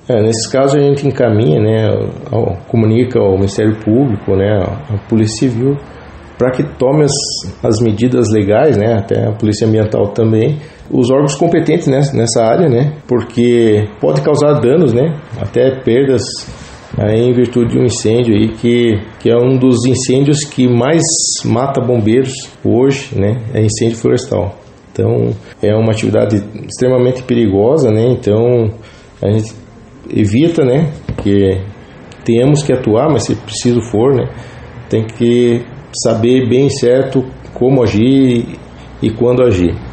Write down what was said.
Nesses casos a gente encaminha, né, comunica ao Ministério Público, né, à Polícia Civil, para que tome as medidas legais, né, até a Polícia Ambiental também, os órgãos competentes nessa área, né, porque pode causar danos, né, até perdas aí em virtude de um incêndio aí que é um dos incêndios que mais mata bombeiros hoje, né, é incêndio florestal. Então é uma atividade extremamente perigosa, né, então a gente evita, né, que tenhamos que atuar, mas se preciso for, né, tem que saber bem certo como agir e quando agir.